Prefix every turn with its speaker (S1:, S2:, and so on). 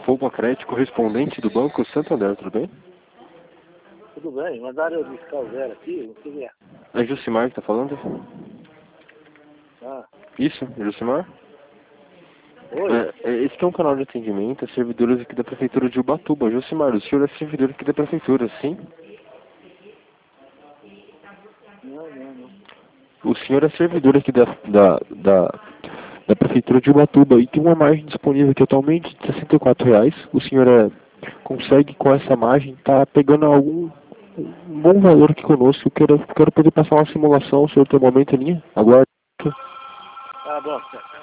S1: Fogo Crédito, correspondente do Banco Santander, tudo bem?
S2: Tudo bem, mandaram eu buscar o zero aqui, o que é?
S1: É Jucimar que tá falando?
S2: Ah,
S1: Isso, Jucimar?
S2: oi?
S1: Esse aqui é um canal de atendimento a servidores aqui da Prefeitura de Ubatuba. Jucimar, o senhor é servidor aqui da Prefeitura, sim?
S2: Não.
S1: O senhor é servidor aqui da Prefeitura de Ubatuba e tem uma margem disponível aqui atualmente de R$ 64. O senhor consegue com essa margem tá pegando um bom valor aqui conosco. Eu quero poder passar uma simulação, o senhor tem um momento ali? Aguardo.
S2: Tá bom,